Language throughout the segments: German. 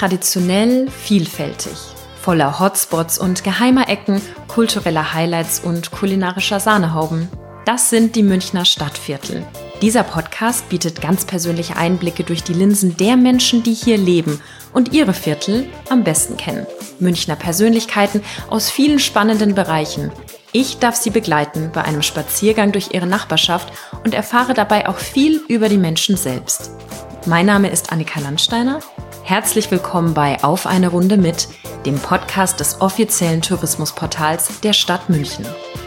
Traditionell, vielfältig. Voller Hotspots und geheimer Ecken, kultureller Highlights und kulinarischer Sahnehauben. Das sind die Münchner Stadtviertel. Dieser Podcast bietet ganz persönliche Einblicke durch die Linsen der Menschen, die hier leben und ihre Viertel am besten kennen. Münchner Persönlichkeiten aus vielen spannenden Bereichen. Ich darf Sie begleiten bei einem Spaziergang durch ihre Nachbarschaft und erfahre dabei auch viel über die Menschen selbst. Mein Name ist Annika Landsteiner. Herzlich willkommen bei Auf eine Runde mit, dem Podcast des offiziellen Tourismusportals der Stadt München.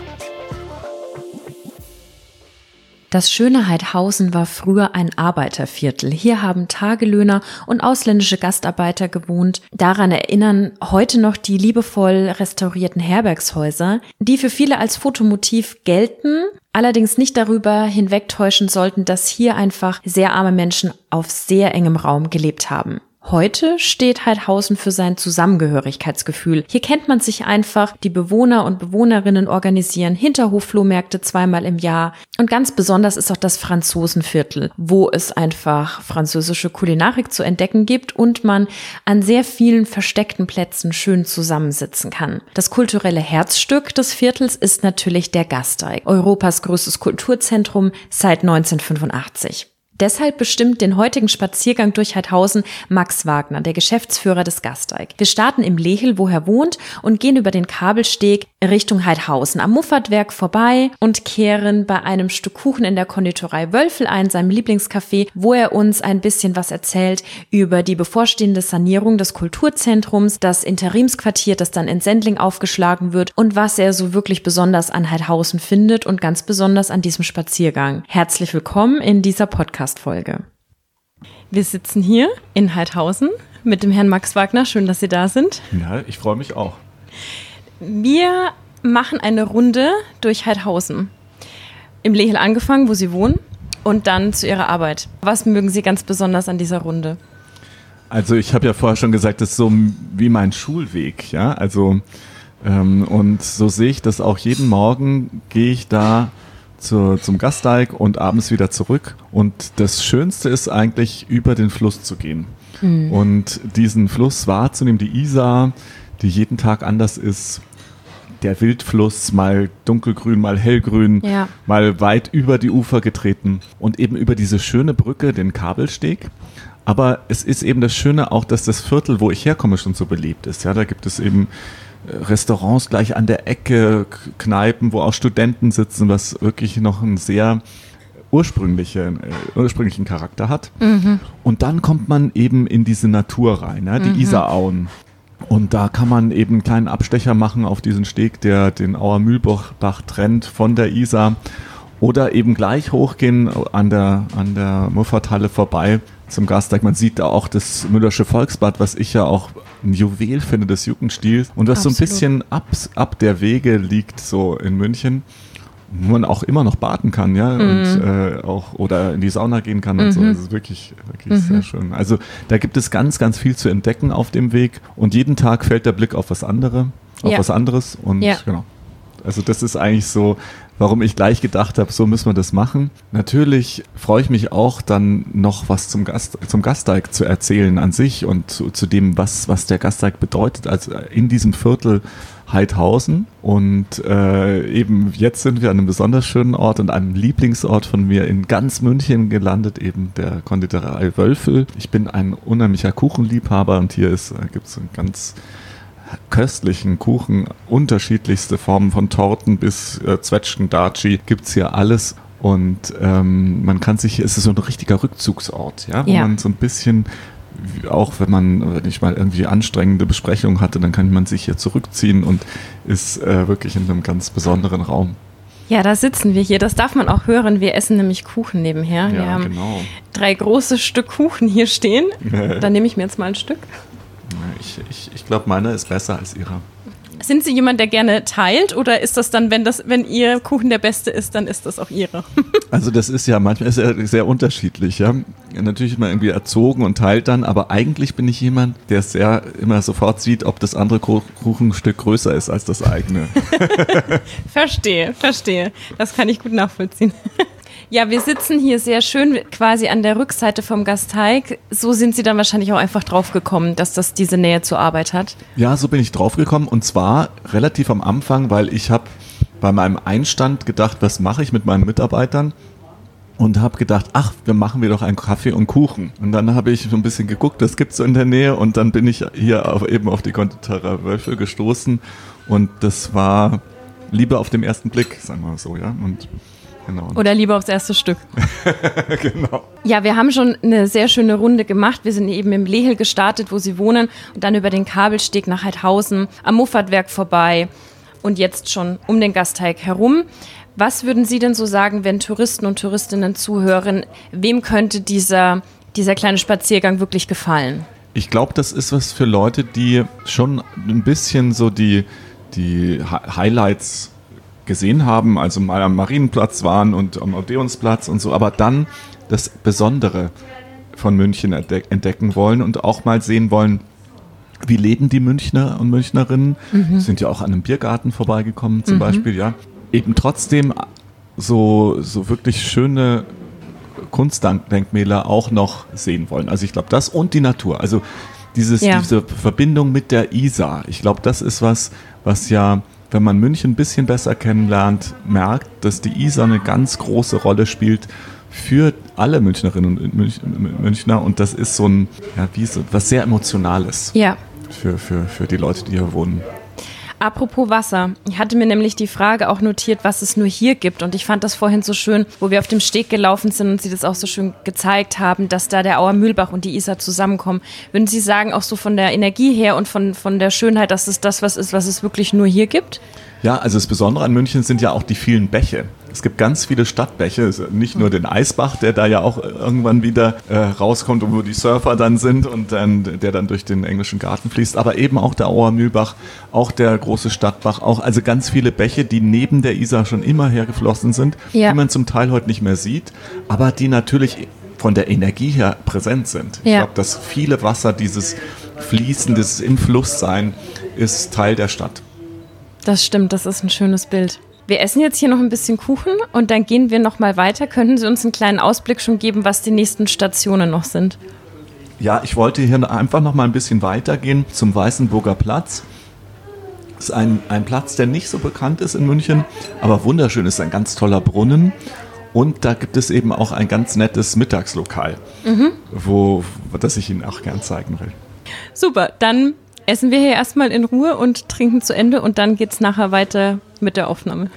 Das schöne Heidhausen war früher ein Arbeiterviertel. Hier haben Tagelöhner und ausländische Gastarbeiter gewohnt. Daran erinnern heute noch die liebevoll restaurierten Herbergshäuser, die für viele als Fotomotiv gelten, allerdings nicht darüber hinwegtäuschen sollten, dass hier einfach sehr arme Menschen auf sehr engem Raum gelebt haben. Heute steht Heidhausen für sein Zusammengehörigkeitsgefühl. Hier kennt man sich einfach, die Bewohner und Bewohnerinnen organisieren Hinterhofflohmärkte zweimal im Jahr. Und ganz besonders ist auch das Franzosenviertel, wo es einfach französische Kulinarik zu entdecken gibt und man an sehr vielen versteckten Plätzen schön zusammensitzen kann. Das kulturelle Herzstück des Viertels ist natürlich der Gasteig, Europas größtes Kulturzentrum seit 1985. Deshalb bestimmt den heutigen Spaziergang durch Heidhausen Max Wagner, der Geschäftsführer des Gasteig. Wir starten im Lehel, wo er wohnt, und gehen über den Kabelsteg Richtung Heidhausen am Muffatwerk vorbei und kehren bei einem Stück Kuchen in der Konditorei Wölfel ein, seinem Lieblingscafé, wo er uns ein bisschen was erzählt über die bevorstehende Sanierung des Kulturzentrums, das Interimsquartier, das dann in Sendling aufgeschlagen wird und was er so wirklich besonders an Heidhausen findet und ganz besonders an diesem Spaziergang. Herzlich willkommen in dieser Podcast-Folge. Wir sitzen hier in Heidhausen mit dem Herrn Max Wagner. Schön, dass Sie da sind. Ja, ich freue mich auch. Wir machen eine Runde durch Heidhausen. Im Lehel angefangen, wo Sie wohnen, und dann zu Ihrer Arbeit. Was mögen Sie ganz besonders an dieser Runde? Also ich habe ja vorher schon gesagt, das ist so wie mein Schulweg, ja. Also und so sehe ich das auch jeden Morgen, gehe ich da zum Gasteig und abends wieder zurück. Und das Schönste ist eigentlich, über den Fluss zu gehen. Mhm. Und diesen Fluss wahrzunehmen, die Isar, die jeden Tag anders ist. Der Wildfluss, mal dunkelgrün, mal hellgrün, ja, mal weit über die Ufer getreten. Und eben über diese schöne Brücke, den Kabelsteg. Aber es ist eben das Schöne auch, dass das Viertel, wo ich herkomme, schon so belebt ist. Ja, da gibt es eben Restaurants gleich an der Ecke, Kneipen, wo auch Studenten sitzen, was wirklich noch einen sehr ursprünglichen Charakter hat. Mhm. Und dann kommt man eben in diese Natur rein, ja, die Isarauen. Und da kann man eben einen kleinen Abstecher machen auf diesen Steg, der den Auer Mühlbach trennt von der Isar. Oder eben gleich hochgehen an der Muffathalle vorbei zum Gasteig. Man sieht da auch das Müllersche Volksbad, was ich ja auch ein Juwel finde des Jugendstils. Und was Absolut. So ein bisschen ab der Wege liegt, so in München, wo man auch immer noch baden kann, ja, und auch oder in die Sauna gehen kann und so. Das ist wirklich sehr schön. Also da gibt es ganz, ganz viel zu entdecken auf dem Weg und jeden Tag fällt der Blick auf was anderes und genau. Also das ist eigentlich so, warum ich gleich gedacht habe, so müssen wir das machen. Natürlich freue ich mich auch, dann noch was zum Gasteig zu erzählen an sich und zu dem, was der Gasteig bedeutet, also in diesem Viertel Heidhausen. Und eben jetzt sind wir an einem besonders schönen Ort und einem Lieblingsort von mir in ganz München gelandet, eben der Konditorei Wölfel. Ich bin ein unheimlicher Kuchenliebhaber und hier gibt es einen ganz köstlichen Kuchen, unterschiedlichste Formen von Torten bis Zwetschgen, Daci, gibt's hier alles und man kann sich, es ist so ein richtiger Rückzugsort, ja, wo man so ein bisschen, auch wenn ich mal irgendwie anstrengende Besprechungen hatte, dann kann man sich hier zurückziehen und ist wirklich in einem ganz besonderen Raum. Ja, da sitzen wir hier. Das darf man auch hören. Wir essen nämlich Kuchen nebenher. Wir haben 3 große Stück Kuchen hier stehen. Dann nehme ich mir jetzt mal ein Stück. Ich glaube, meine ist besser als ihre. Sind Sie jemand, der gerne teilt oder ist das dann, wenn Ihr Kuchen der beste ist, dann ist das auch Ihre? Also das ist ja manchmal sehr unterschiedlich. Ja? Natürlich ist man irgendwie erzogen und teilt dann, aber eigentlich bin ich jemand, der sehr immer sofort sieht, ob das andere Kuchenstück größer ist als das eigene. Verstehe. Das kann ich gut nachvollziehen. Ja, wir sitzen hier sehr schön quasi an der Rückseite vom Gasteig. So sind Sie dann wahrscheinlich auch einfach drauf gekommen, dass das diese Nähe zur Arbeit hat. Ja, so bin ich drauf gekommen und zwar relativ am Anfang, weil ich habe bei meinem Einstand gedacht, was mache ich mit meinen Mitarbeitern? Und habe gedacht, machen wir doch einen Kaffee und Kuchen. Und dann habe ich so ein bisschen geguckt, das gibt's so in der Nähe und dann bin ich hier auf die Konditorei Wölfel gestoßen und das war Liebe auf den ersten Blick, sagen wir mal so, ja. Und genau. Oder lieber aufs erste Stück. Genau. Ja, wir haben schon eine sehr schöne Runde gemacht. Wir sind eben im Lehel gestartet, wo Sie wohnen und dann über den Kabelsteg nach Heidhausen, am Muffatwerk vorbei und jetzt schon um den Gasteig herum. Was würden Sie denn so sagen, wenn Touristen und Touristinnen zuhören? Wem könnte dieser kleine Spaziergang wirklich gefallen? Ich glaube, das ist was für Leute, die schon ein bisschen so die Highlights gesehen haben, also mal am Marienplatz waren und am Odeonsplatz und so, aber dann das Besondere von München entdecken wollen und auch mal sehen wollen, wie leben die Münchner und Münchnerinnen. Sind ja auch an einem Biergarten vorbeigekommen zum Beispiel, ja. Eben trotzdem so wirklich schöne Kunstdenkmäler auch noch sehen wollen. Also ich glaube, das und die Natur. Also diese Verbindung mit der Isar. Ich glaube, das ist was ja, wenn man München ein bisschen besser kennenlernt, merkt, dass die Isar eine ganz große Rolle spielt für alle Münchnerinnen und Münchner. Und das ist so was sehr Emotionales für die Leute, die hier wohnen. Apropos Wasser. Ich hatte mir nämlich die Frage auch notiert, was es nur hier gibt. Und ich fand das vorhin so schön, wo wir auf dem Steg gelaufen sind und Sie das auch so schön gezeigt haben, dass da der Auer Mühlbach und die Isar zusammenkommen. Würden Sie sagen, auch so von der Energie her und von der Schönheit, dass es das was ist, was es wirklich nur hier gibt? Ja, also das Besondere an München sind ja auch die vielen Bäche. Es gibt ganz viele Stadtbäche, nicht nur den Eisbach, der da ja auch irgendwann wieder rauskommt, wo die Surfer dann sind und der dann durch den englischen Garten fließt, aber eben auch der Auer Mühlbach, auch der große Stadtbach, also ganz viele Bäche, die neben der Isar schon immer hergeflossen sind, die man zum Teil heute nicht mehr sieht, aber die natürlich von der Energie her präsent sind. Ich glaube, dass viele Wasser, dieses Fließen, dieses im Fluss sein, ist Teil der Stadt. Das stimmt, das ist ein schönes Bild. Wir essen jetzt hier noch ein bisschen Kuchen und dann gehen wir noch mal weiter. Könnten Sie uns einen kleinen Ausblick schon geben, was die nächsten Stationen noch sind? Ja, ich wollte hier einfach noch mal ein bisschen weitergehen zum Weißenburger Platz. Das ist ein Platz, der nicht so bekannt ist in München, aber wunderschön ist, ein ganz toller Brunnen. Und da gibt es eben auch ein ganz nettes Mittagslokal, das ich Ihnen auch gern zeigen will. Super, dann essen wir hier erstmal in Ruhe und trinken zu Ende und dann geht's nachher weiter mit der Aufnahme.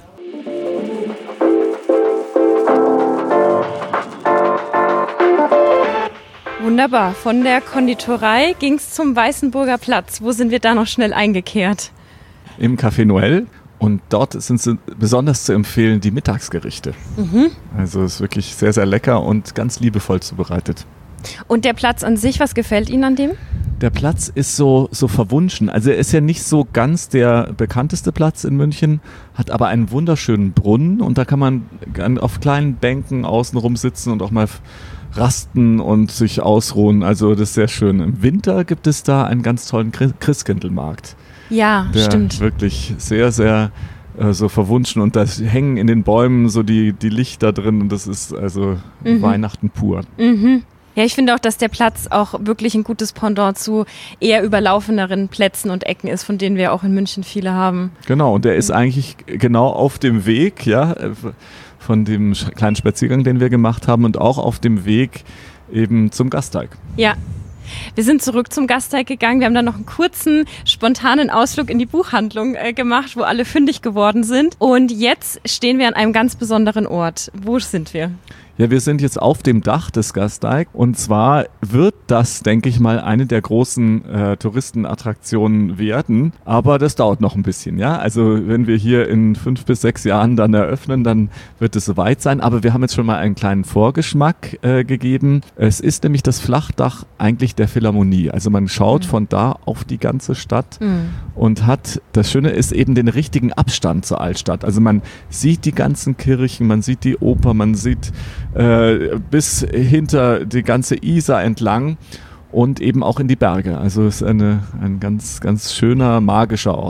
Wunderbar. Von der Konditorei ging's zum Weißenburger Platz. Wo sind wir da noch schnell eingekehrt? Im Café Noël. Und dort sind besonders zu empfehlen die Mittagsgerichte. Also es ist wirklich sehr, sehr lecker und ganz liebevoll zubereitet. Und der Platz an sich, was gefällt Ihnen an dem? Der Platz ist so verwunschen. Also er ist ja nicht so ganz der bekannteste Platz in München, hat aber einen wunderschönen Brunnen und da kann man auf kleinen Bänken außenrum sitzen und auch mal rasten und sich ausruhen. Also das ist sehr schön. Im Winter gibt es da einen ganz tollen Christkindlmarkt. Ja, der stimmt. Wirklich sehr, sehr so verwunschen und da hängen in den Bäumen so die Lichter drin und das ist also Weihnachten pur. Ja, ich finde auch, dass der Platz auch wirklich ein gutes Pendant zu eher überlaufeneren Plätzen und Ecken ist, von denen wir auch in München viele haben. Genau, und der ist eigentlich genau auf dem Weg, ja, von dem kleinen Spaziergang, den wir gemacht haben und auch auf dem Weg eben zum Gasteig. Ja. Wir sind zurück zum Gasteig gegangen. Wir haben dann noch einen kurzen, spontanen Ausflug in die Buchhandlung gemacht, wo alle fündig geworden sind. Und jetzt stehen wir an einem ganz besonderen Ort. Wo sind wir? Ja, wir sind jetzt auf dem Dach des Gasteig und zwar wird das, denke ich mal, eine der großen Touristenattraktionen werden, aber das dauert noch ein bisschen, ja. Also wenn wir hier in 5 bis 6 Jahren dann eröffnen, dann wird es soweit sein, aber wir haben jetzt schon mal einen kleinen Vorgeschmack gegeben. Es ist nämlich das Flachdach eigentlich der Philharmonie, also man schaut von da auf die ganze Stadt und hat, das Schöne ist eben den richtigen Abstand zur Altstadt, also man sieht die ganzen Kirchen, man sieht die Oper, man sieht bis hinter die ganze Isar entlang und eben auch in die Berge. Also es ist ein ganz, ganz schöner, magischer Ort.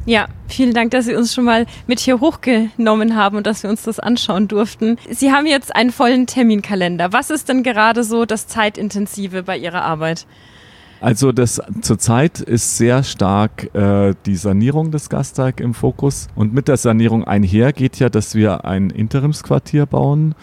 Ja, vielen Dank, dass Sie uns schon mal mit hier hochgenommen haben und dass wir uns das anschauen durften. Sie haben jetzt einen vollen Terminkalender. Was ist denn gerade so das Zeitintensive bei Ihrer Arbeit? Also zurzeit ist sehr stark die Sanierung des Gasteig im Fokus. Und mit der Sanierung einher geht ja, dass wir ein Interimsquartier bauen,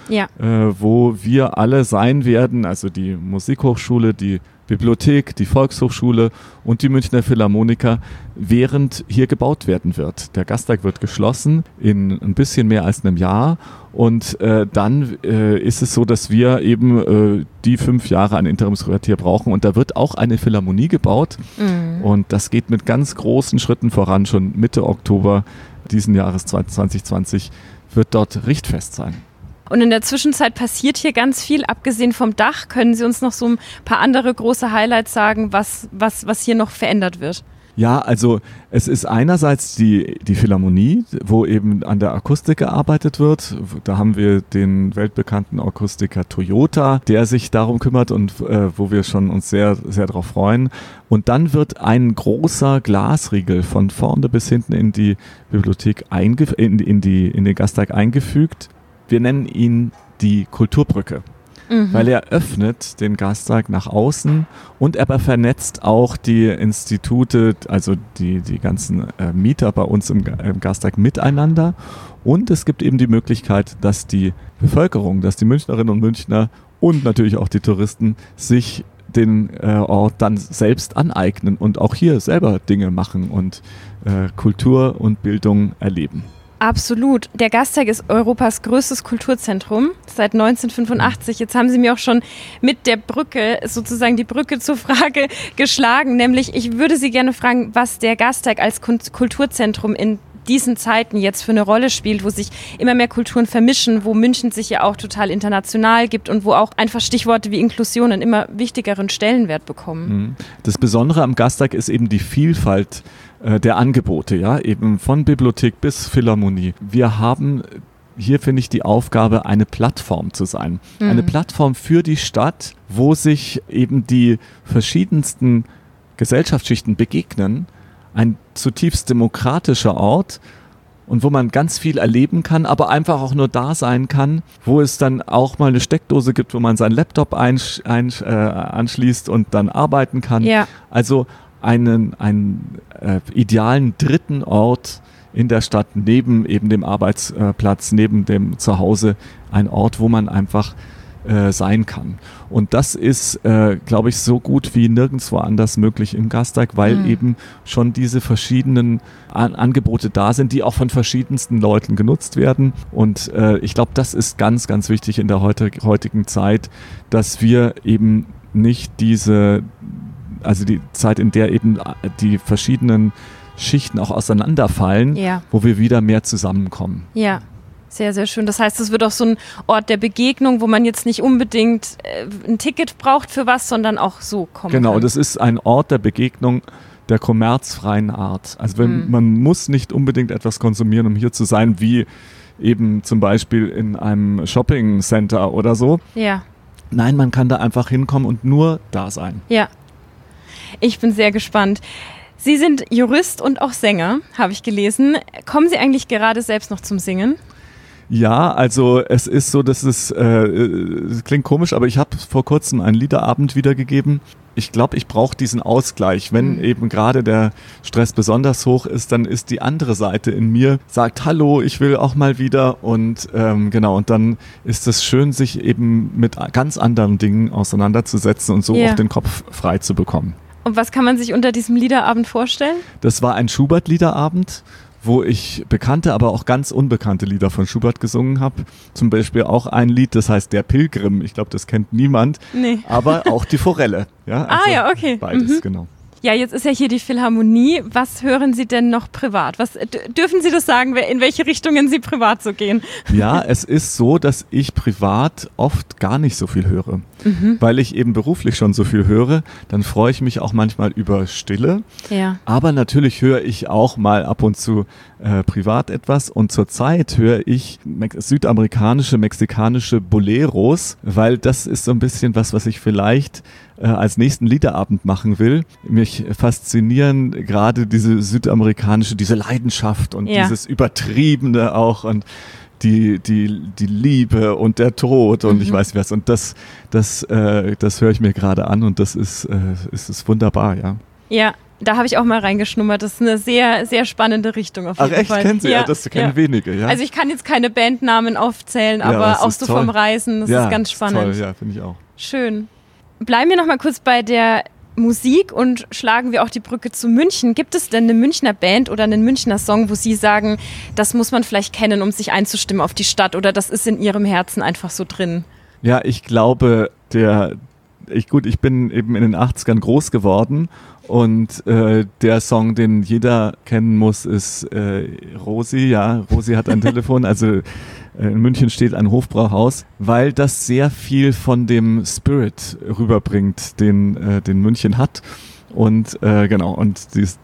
wo wir alle sein werden, also die Musikhochschule, die Bibliothek, die Volkshochschule und die Münchner Philharmoniker, während hier gebaut werden wird. Der Gasteig wird geschlossen in ein bisschen mehr als einem Jahr und dann ist es so, dass wir eben die 5 Jahre ein Interimsquartier brauchen und da wird auch eine Philharmonie gebaut und das geht mit ganz großen Schritten voran. Schon Mitte Oktober diesen Jahres 2020 wird dort richtfest sein. Und in der Zwischenzeit passiert hier ganz viel, abgesehen vom Dach. Können Sie uns noch so ein paar andere große Highlights sagen, was hier noch verändert wird? Ja, also es ist einerseits die Philharmonie, wo eben an der Akustik gearbeitet wird. Da haben wir den weltbekannten Akustiker Toyota, der sich darum kümmert und wo wir schon uns sehr, sehr darauf freuen. Und dann wird ein großer Glasriegel von vorne bis hinten in die Bibliothek in den Gasteig eingefügt. Wir nennen ihn die Kulturbrücke, weil er öffnet den Gasteig nach außen und er vernetzt auch die Institute, also die ganzen Mieter bei uns im Gasteig miteinander. Und es gibt eben die Möglichkeit, dass die Bevölkerung, dass die Münchnerinnen und Münchner und natürlich auch die Touristen sich den Ort dann selbst aneignen und auch hier selber Dinge machen und Kultur und Bildung erleben. Absolut. Der Gasteig ist Europas größtes Kulturzentrum seit 1985. Jetzt haben Sie mir auch schon mit der Brücke, sozusagen die Brücke zur Frage geschlagen, nämlich ich würde Sie gerne fragen, was der Gasteig als Kulturzentrum in diesen Zeiten jetzt für eine Rolle spielt, wo sich immer mehr Kulturen vermischen, wo München sich ja auch total international gibt und wo auch einfach Stichworte wie Inklusion einen immer wichtigeren Stellenwert bekommen. Das Besondere am Gasteig ist eben die Vielfalt der Angebote, ja, eben von Bibliothek bis Philharmonie. Wir haben hier, finde ich, die Aufgabe, eine Plattform zu sein. Eine Plattform für die Stadt, wo sich eben die verschiedensten Gesellschaftsschichten begegnen. Ein zutiefst demokratischer Ort und wo man ganz viel erleben kann, aber einfach auch nur da sein kann, wo es dann auch mal eine Steckdose gibt, wo man seinen Laptop anschließt und dann arbeiten kann. Ja. Also einen idealen dritten Ort in der Stadt, neben eben dem Arbeitsplatz, neben dem Zuhause, ein Ort, wo man einfach sein kann. Und das ist, glaube ich, so gut wie nirgendwo anders möglich im Gasteig, weil eben schon diese verschiedenen Angebote da sind, die auch von verschiedensten Leuten genutzt werden. Und ich glaube, das ist ganz, ganz wichtig in der heutigen Zeit, dass wir eben nicht die Zeit, in der eben die verschiedenen Schichten auch auseinanderfallen, wo wir wieder mehr zusammenkommen. Ja. Sehr, sehr schön. Das heißt, es wird auch so ein Ort der Begegnung, wo man jetzt nicht unbedingt ein Ticket braucht für was, sondern auch so kommen kann. Genau, das ist ein Ort der Begegnung der kommerzfreien Art. Also man muss nicht unbedingt etwas konsumieren, um hier zu sein, wie eben zum Beispiel in einem Shopping-Center oder so. Ja. Nein, man kann da einfach hinkommen und nur da sein. Ja. Ich bin sehr gespannt. Sie sind Jurist und auch Sänger, habe ich gelesen. Kommen Sie eigentlich gerade selbst noch zum Singen? Ja, also es ist so, dass es klingt komisch, aber ich habe vor kurzem einen Liederabend wiedergegeben. Ich glaube, ich brauche diesen Ausgleich. Wenn eben gerade der Stress besonders hoch ist, dann ist die andere Seite in mir, sagt, hallo, ich will auch mal wieder. Und genau, und dann ist es schön, sich eben mit ganz anderen Dingen auseinanderzusetzen und so auch den Kopf frei zu bekommen. Und was kann man sich unter diesem Liederabend vorstellen? Das war ein Schubert-Liederabend, wo ich bekannte, aber auch ganz unbekannte Lieder von Schubert gesungen habe. Zum Beispiel auch ein Lied, das heißt Der Pilgrim. Ich glaube, das kennt niemand. Nee. Aber auch die Forelle. Ja, also ja, okay. Beides, genau. Ja, jetzt ist ja hier die Philharmonie. Was hören Sie denn noch privat? Dürfen Sie das sagen, in welche Richtungen Sie privat so gehen? Ja, es ist so, dass ich privat oft gar nicht so viel höre. Weil ich eben beruflich schon so viel höre, dann freue ich mich auch manchmal über Stille. Ja. Aber natürlich höre ich auch mal ab und zu privat etwas. Und zurzeit höre ich südamerikanische, mexikanische Boleros, weil das ist so ein bisschen was ich vielleicht als nächsten Liederabend machen will. Mich faszinieren gerade diese südamerikanische, diese Leidenschaft und dieses Übertriebene auch und die Liebe und der Tod und ich weiß was. Und das höre ich mir gerade an und das ist wunderbar, ja. Ja, da habe ich auch mal reingeschnummert. Das ist eine sehr, sehr spannende Richtung auf jeden Fall. Ach echt, kennen Sie? Ja, das kennen wenige, ja. Also ich kann jetzt keine Bandnamen aufzählen, aber auch so toll. Vom Reisen, das ist ganz spannend. Toll, ja, finde ich auch. Schön. Bleiben wir noch mal kurz bei der Musik und schlagen wir auch die Brücke zu München. Gibt es denn eine Münchner Band oder einen Münchner Song, wo Sie sagen, das muss man vielleicht kennen, um sich einzustimmen auf die Stadt oder das ist in Ihrem Herzen einfach so drin? Ja, ich glaube, ich bin eben in den 80ern groß geworden und der Song, den jeder kennen muss, ist Rosi. Ja, Rosi hat ein Telefon, also in München steht ein Hofbrauhaus, weil das sehr viel von dem Spirit rüberbringt, den München hat. Und genau, und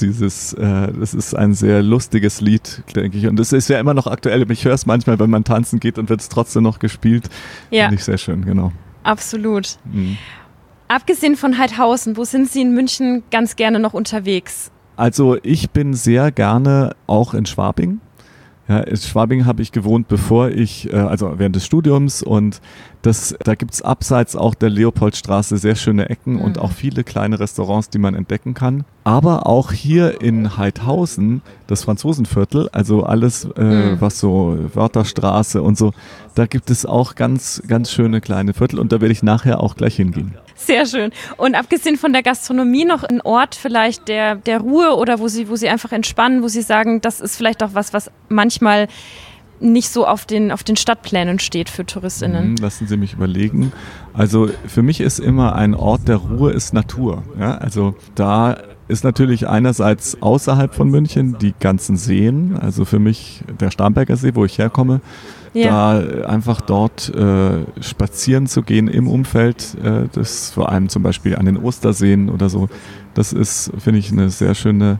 das ist ein sehr lustiges Lied, denke ich. Und es ist ja immer noch aktuell. Ich höre es manchmal, wenn man tanzen geht und wird es trotzdem noch gespielt. Ja. Finde ich sehr schön, genau. Absolut. Abgesehen von Heidhausen, wo sind Sie in München ganz gerne noch unterwegs? Also ich bin sehr gerne auch in Schwabing. Ja, in Schwabing habe ich gewohnt, also während des Studiums und da gibt's abseits auch der Leopoldstraße sehr schöne Ecken und auch viele kleine Restaurants, die man entdecken kann. Aber auch hier in Heidhausen, das Franzosenviertel, also alles, was so Wörtherstraße und so, da gibt es auch ganz, ganz schöne kleine Viertel und da werde ich nachher auch gleich hingehen. Sehr schön. Und abgesehen von der Gastronomie noch ein Ort vielleicht der Ruhe oder wo Sie einfach entspannen, wo Sie sagen, das ist vielleicht auch was manchmal nicht so auf den Stadtplänen steht für TouristInnen. Lassen Sie mich überlegen. Also für mich ist immer ein Ort der Ruhe ist Natur. Ja? Also da ist natürlich einerseits außerhalb von München die ganzen Seen, also für mich der Starnberger See, wo ich herkomme, da einfach dort spazieren zu gehen im Umfeld, das vor allem zum Beispiel an den Osterseen oder so, das ist, finde ich, eine sehr schöne,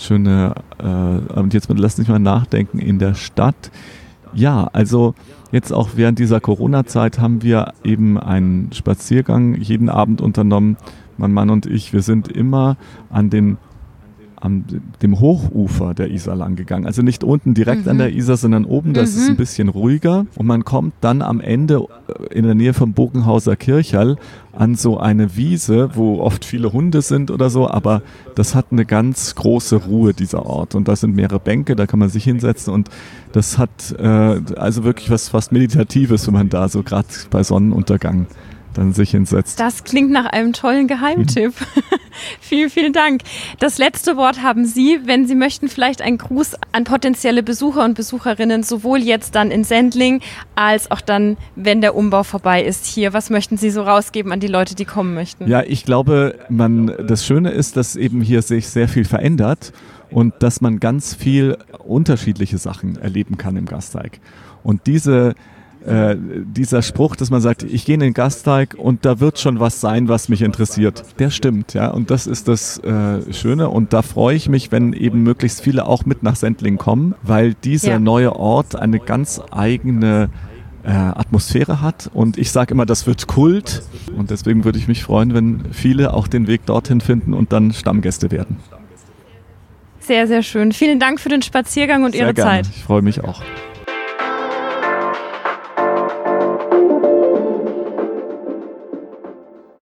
und jetzt lass mich mal nachdenken, in der Stadt. Ja, also jetzt auch während dieser Corona-Zeit haben wir eben einen Spaziergang jeden Abend unternommen. Mein Mann und ich, wir sind immer an dem Hochufer der Isar lang gegangen. Also nicht unten direkt an der Isar, sondern oben, das ist ein bisschen ruhiger. Und man kommt dann am Ende in der Nähe vom Bogenhauser Kirchhall an so eine Wiese, wo oft viele Hunde sind oder so, aber das hat eine ganz große Ruhe, dieser Ort. Und da sind mehrere Bänke, da kann man sich hinsetzen und das hat also wirklich was fast Meditatives, wenn man da so gerade bei Sonnenuntergang dann sich hinsetzt. Das klingt nach einem tollen Geheimtipp. Vielen, vielen Dank. Das letzte Wort haben Sie, wenn Sie möchten, vielleicht einen Gruß an potenzielle Besucher und Besucherinnen, sowohl jetzt dann in Sendling, als auch dann, wenn der Umbau vorbei ist hier. Was möchten Sie so rausgeben an die Leute, die kommen möchten? Ja, ich glaube, das Schöne ist, dass eben hier sich sehr viel verändert und dass man ganz viel unterschiedliche Sachen erleben kann im Gasteig. Und dieser Spruch, dass man sagt, ich gehe in den Gasteig und da wird schon was sein, was mich interessiert, der stimmt, ja, und das ist das Schöne und da freue ich mich, wenn eben möglichst viele auch mit nach Sendling kommen, weil dieser neue Ort eine ganz eigene Atmosphäre hat und ich sage immer, das wird Kult und deswegen würde ich mich freuen, wenn viele auch den Weg dorthin finden und dann Stammgäste werden. Sehr, sehr schön. Vielen Dank für den Spaziergang und Ihre Zeit. Ich freue mich auch.